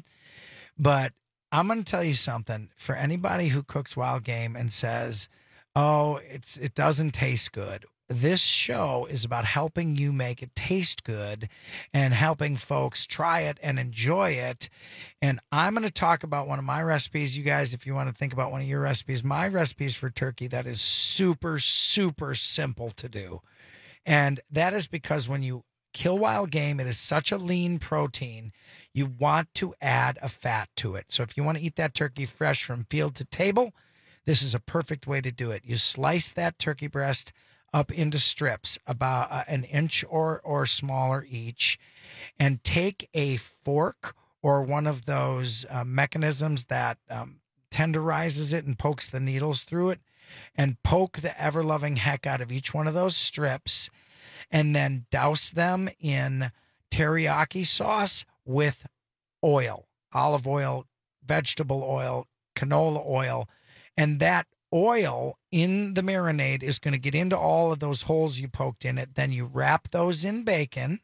But I'm going to tell you something for anybody who cooks wild game and says, "Oh, it doesn't taste good." This show is about helping you make it taste good and helping folks try it and enjoy it. And I'm going to talk about one of my recipes. You guys, if you want to think about one of your recipes, my recipes for turkey that is super, super simple to do. And that is because when you kill wild game, it is such a lean protein. You want to add a fat to it. So if you want to eat that turkey fresh from field to table, this is a perfect way to do it. You slice that turkey breast up into strips about an inch or smaller each, and take a fork or one of those mechanisms that tenderizes it and pokes the needles through it, and poke the ever-loving heck out of each one of those strips, and then douse them in teriyaki sauce with oil, olive oil, vegetable oil, canola oil, and that oil in the marinade is going to get into all of those holes you poked in it. Then you wrap those in bacon,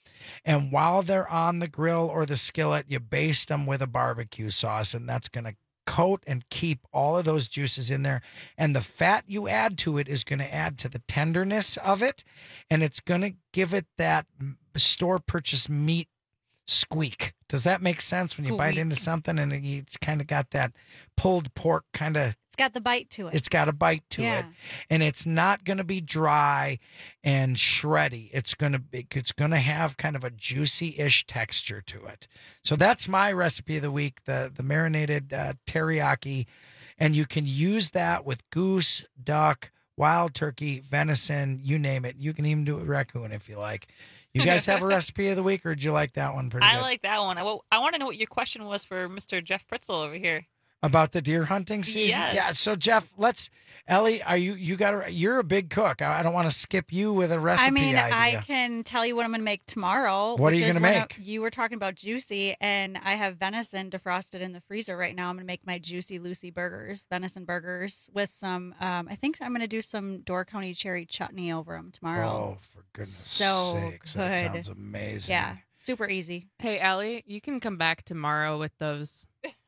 and while they're on the grill or the skillet, you baste them with a barbecue sauce, and that's going to coat and keep all of those juices in there. And the fat you add to it is going to add to the tenderness of it, and it's going to give it that store purchase meat squeak. Does that make sense when you bite into something and it's kind of got that pulled pork kind of? It's got the bite to it. It's got a bite to it, and it's not going to be dry and shreddy. It's going to have kind of a juicy-ish texture to it. So that's my recipe of the week: the marinated teriyaki, and you can use that with goose, duck, wild turkey, venison, you name it. You can even do it with raccoon if you like. You guys have a recipe of the week, or did you like that one pretty good? I like that one. I want to know what your question was for Mr. Jeff Pritzel over here. About the deer hunting season? Yes. Yeah. So Jeff, Ellie, you're a big cook. I don't want to skip you with a recipe idea. I can tell you what I'm going to make tomorrow. What are you going to make? You were talking about juicy, and I have venison defrosted in the freezer right now. I'm going to make my Juicy Lucy burgers, venison burgers, with some, I think I'm going to do some Door County cherry chutney over them tomorrow. Oh, for goodness good. sakes. That sounds amazing. Yeah. Super easy. Hey, Allie, you can come back tomorrow with those.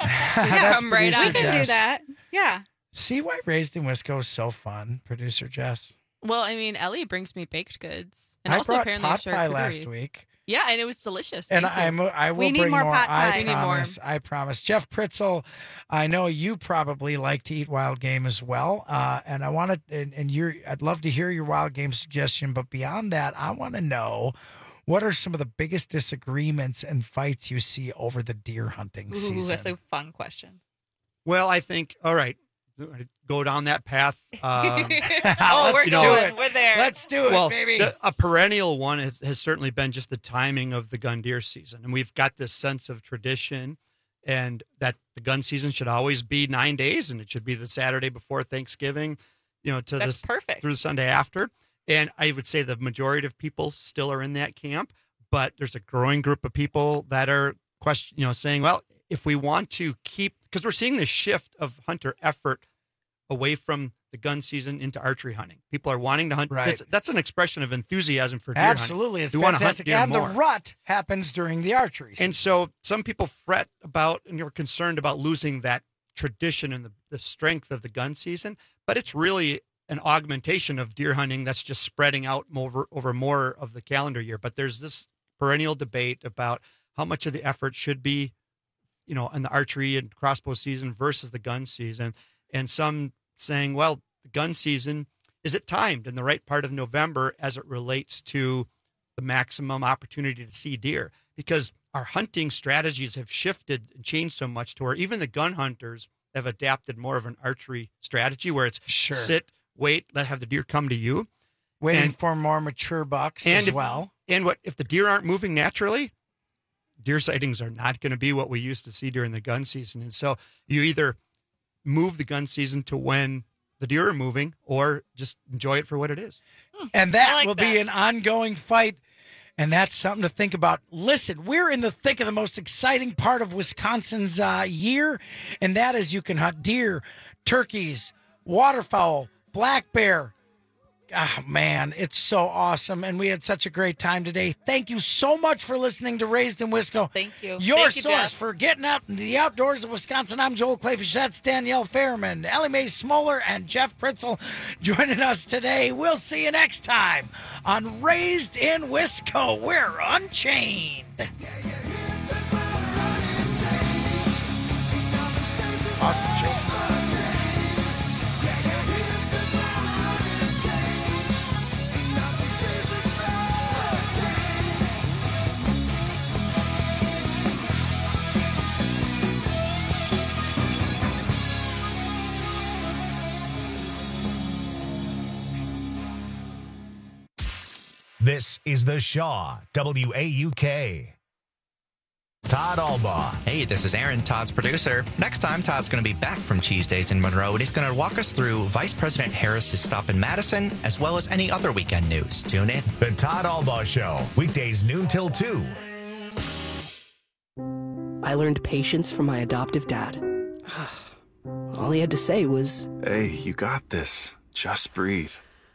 Come right out. We can do that. Yeah. See why Raised in Wisco is so fun, Producer Jess? Well, I mean, Ellie brings me baked goods. And I also brought apparently pot pie charcuterie. last week. Yeah, and it was delicious. And Thank you. I will We need bring more pot pie. I We need promise. I promise. Jeff Pritzel, I know you probably like to eat wild game as well. And I want to, I'd love to hear your wild game suggestion. But beyond that, I want to know, what are some of the biggest disagreements and fights you see over the deer hunting season? Ooh, that's a fun question. Well, I think, all right, go down that path. We're going. We're there. Let's do it, baby. A perennial one has certainly been just the timing of the gun deer season. And we've got this sense of tradition, and that the gun season should always be 9 days, and it should be the Saturday before Thanksgiving, That's perfect. through the Sunday after. And I would say the majority of people still are in that camp, but there's a growing group of people that are saying, well, if we want to keep, because we're seeing this shift of hunter effort away from the gun season into archery hunting. People are wanting to hunt. Right. That's an expression of enthusiasm for deer Absolutely. hunting. It's fantastic. And the rut happens during the archery season. And so some people fret about, and you're concerned about losing that tradition and the strength of the gun season, but it's really an augmentation of deer hunting that's just spreading out over more of the calendar year. But there's this perennial debate about how much of the effort should be, in the archery and crossbow season versus the gun season. And some saying, well, the gun season, is it timed in the right part of November as it relates to the maximum opportunity to see deer? Because our hunting strategies have shifted and changed so much to where even the gun hunters have adapted more of an archery strategy where it's sit, wait, have the deer come to you. Waiting for more mature bucks as well. And if the deer aren't moving naturally, deer sightings are not going to be what we used to see during the gun season. And so you either move the gun season to when the deer are moving or just enjoy it for what it is. And that will be an ongoing fight. And that's something to think about. Listen, we're in the thick of the most exciting part of Wisconsin's year, and that is you can hunt deer, turkeys, waterfowl, black bear. Oh, man, it's so awesome, and we had such a great time today. Thank you so much for listening to Raised in Wisco. Thank you. Your source for getting out in the outdoors of Wisconsin. I'm Joel Clayfish. That's Danielle Fairman, Ellie Mae Smoller, and Jeff Pritzel joining us today. We'll see you next time on Raised in Wisco. We're unchained. Awesome show. This is The Shaw, WAUK. Todd Albaugh. Hey, this is Aaron, Todd's producer. Next time, Todd's going to be back from Cheese Days in Monroe, and he's going to walk us through Vice President Harris's stop in Madison, as well as any other weekend news. Tune in. The Todd Albaugh Show, weekdays noon till 2. I learned patience from my adoptive dad. All he had to say was, "Hey, you got this. Just breathe."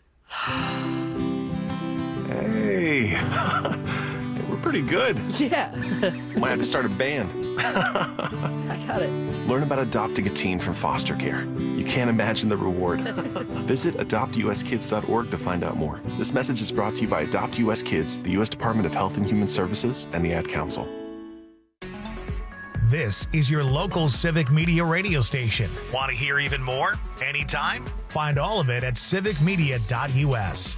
Hey, we're pretty good. Yeah. Might have to start a band. I got it. Learn about adopting a teen from foster care. You can't imagine the reward. Visit adoptuskids.org to find out more. This message is brought to you by Adopt US Kids, the U.S. Department of Health and Human Services, and the Ad Council. This is your local civic media radio station. Want to hear even more? Anytime? Find all of it at civicmedia.us.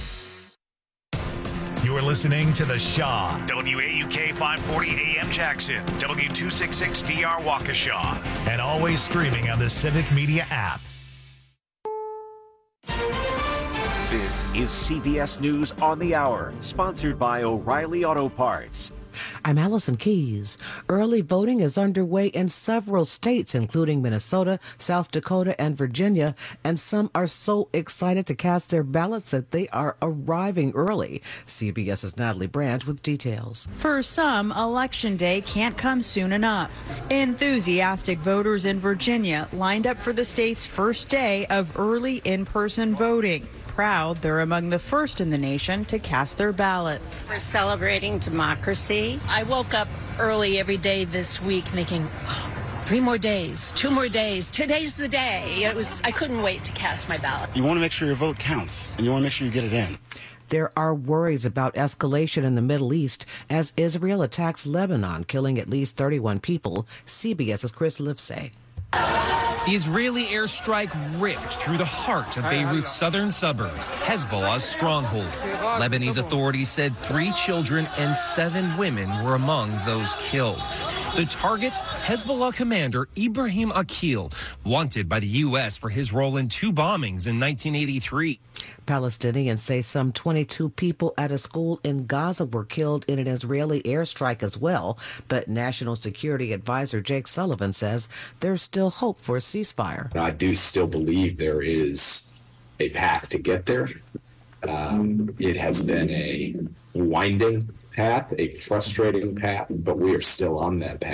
You are listening to The Shaw, WAUK 540 AM Jackson, W266DR Waukesha, and always streaming on the Civic Media app. This is CBS News on the Hour, sponsored by O'Reilly Auto Parts. I'm Allison Keys. Early voting is underway in several states, including Minnesota, South Dakota, and Virginia, and some are so excited to cast their ballots that they are arriving early. CBS's Natalie Branch with details. For some, Election Day can't come soon enough. Enthusiastic voters in Virginia lined up for the state's first day of early in-person voting. Proud they're among the first in the nation to cast their ballots. We're celebrating democracy. I woke up early every day this week thinking, 3 more days, 2 more days, today's the day. I couldn't wait to cast my ballot. You want to make sure your vote counts, and you want to make sure you get it in. There are worries about escalation in the Middle East as Israel attacks Lebanon, killing at least 31 people. CBS's Chris Livesay. The Israeli airstrike ripped through the heart of Beirut's southern suburbs, Hezbollah's stronghold. Lebanese authorities said 3 children and 7 women were among those killed. The target, Hezbollah commander Ibrahim Akil, wanted by the U.S. for his role in 2 bombings in 1983. Palestinians say some 22 people at a school in Gaza were killed in an Israeli airstrike as well, but National Security Advisor Jake Sullivan says there's still hope for a ceasefire. I do still believe there is a path to get there. It has been a winding path, a frustrating path, but we are still on that path.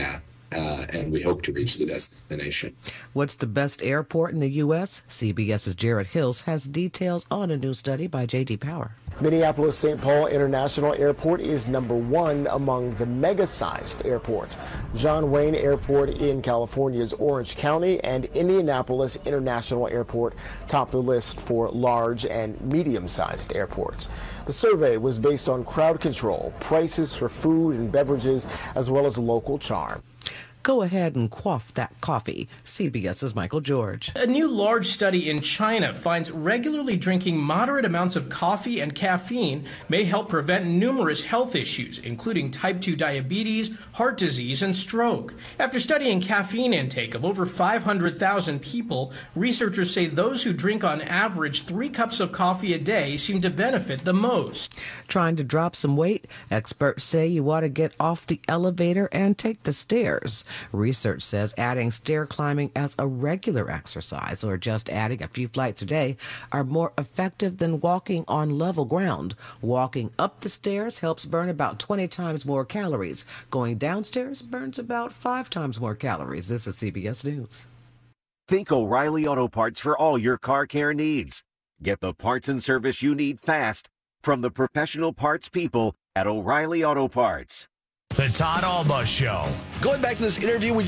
and we hope to reach the destination. What's the best airport in the U.S.? CBS's Jared Hills has details on a new study by J.D. Power. Minneapolis-St. Paul International Airport is number one among the mega-sized airports. John Wayne Airport in California's Orange County and Indianapolis International Airport top the list for large and medium-sized airports. The survey was based on crowd control, prices for food and beverages, as well as local charm. Go ahead and quaff that coffee. CBS's Michael George. A new large study in China finds regularly drinking moderate amounts of coffee and caffeine may help prevent numerous health issues, including type 2 diabetes, heart disease, and stroke. After studying caffeine intake of over 500,000 people, researchers say those who drink on average 3 cups of coffee a day seem to benefit the most. Trying to drop some weight? Experts say you ought to get off the elevator and take the stairs. Research says adding stair climbing as a regular exercise or just adding a few flights a day are more effective than walking on level ground. Walking up the stairs helps burn about 20 times more calories. Going downstairs burns about 5 times more calories. This is CBS News. Think O'Reilly Auto Parts for all your car care needs. Get the parts and service you need fast from the professional parts people at O'Reilly Auto Parts. The Todd Alba Show. Going back to this interview we